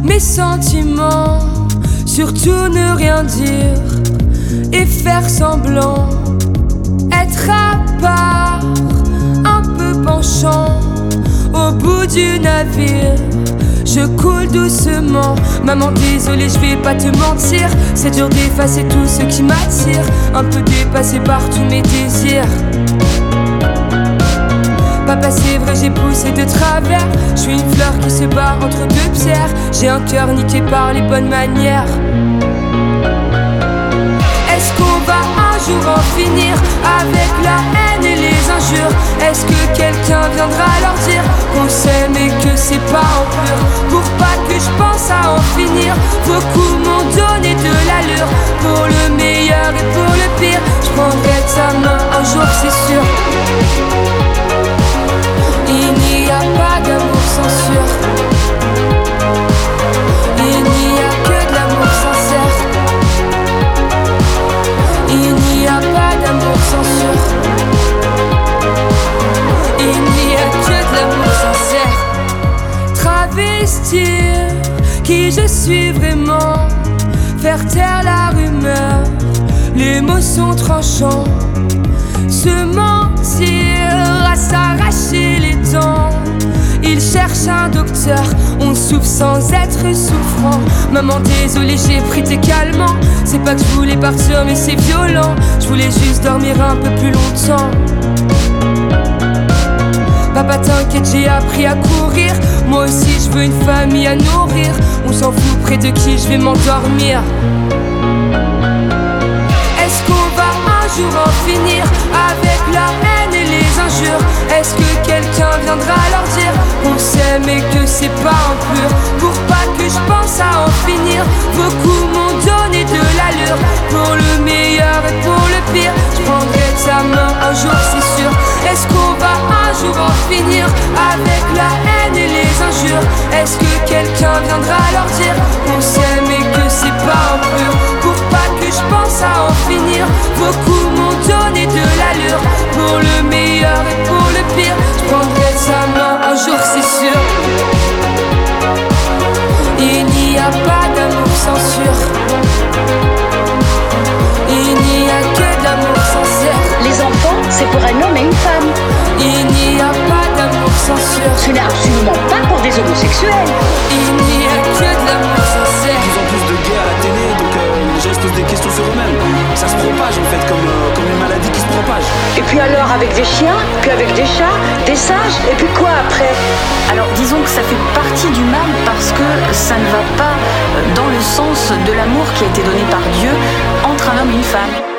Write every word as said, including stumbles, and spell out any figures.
mes sentiments, surtout ne rien dire et faire semblant, être à part, un peu penchant au bout du navire. Je coule doucement, maman désolée je vais pas te mentir, c'est dur d'effacer tout ce qui m'attire, un peu dépassé par tous mes désirs. Papa c'est vrai j'ai poussé de travers, je suis une fleur qui se bat entre deux pierres, j'ai un cœur niqué par les bonnes manières. Est-ce qu'on va un jour en finir avec la haine et les injures? Est-ce que quelqu'un viendra leur dire qu'on s'aime et que c'est pas en pur? Pour pas que je pense à en finir, beaucoup m'ont donné de l'allure. Pour le meilleur et pour le pire, je prendrai ta main un jour c'est sûr. Il n'y a pas d'amour censure, il n'y a que de l'amour sincère. Il n'y a pas d'amour censure, il n'y a que de l'amour sincère. Travestir qui je suis vraiment, faire taire la rumeur, les mots sont tranchants. Se mentir à s'arracher les dents, il cherche un docteur, on souffre sans être souffrant. Maman désolée j'ai pris tes calmants, c'est pas que je voulais partir mais c'est violent, je voulais juste dormir un peu plus longtemps. Papa t'inquiète j'ai appris à courir, moi aussi je veux une famille à nourrir. On s'en fout près de qui je vais m'endormir. Est-ce qu'on va un jour en finir avec la haine et les injures? Est-ce que quelqu'un viendra leur dire qu'on s'aime et que c'est pas en pur? Pour pas que je pense à en finir, beaucoup m'ont donné de l'allure. Pour le meilleur et pour le pire, je prendrai ta main un jour c'est sûr. Est-ce qu'on va un jour en finir avec la haine et les injures? Est-ce que quelqu'un viendra leur dire qu'on s'aime et que c'est pas en pur? Pour pas que je pense à en finir, beaucoup m'ont donné de l'allure. Pour le meilleur et pour le pire, je prendrai sa main un jour c'est sûr. Il n'y a pas d'amour censure, il n'y a que de l'amour sincère. Les enfants, c'est pour un homme et une femme. Il n'y a pas d'amour censure, Ce n'est absolument pas pour des homosexuels. il n'y a que de l'amour sincère. De plus en plus de gays à la télé, donc euh, les gens se posent des questions sur eux-mêmes. Ça se propage en fait, comme, euh, comme une maladie qui se propage. Et puis alors avec des chiens, puis avec des chats, des singes, et puis quoi après? Alors disons que ça fait partie du mal parce que ça ne va pas dans le sens de l'amour qui a été donné par Dieu entre un homme et une femme.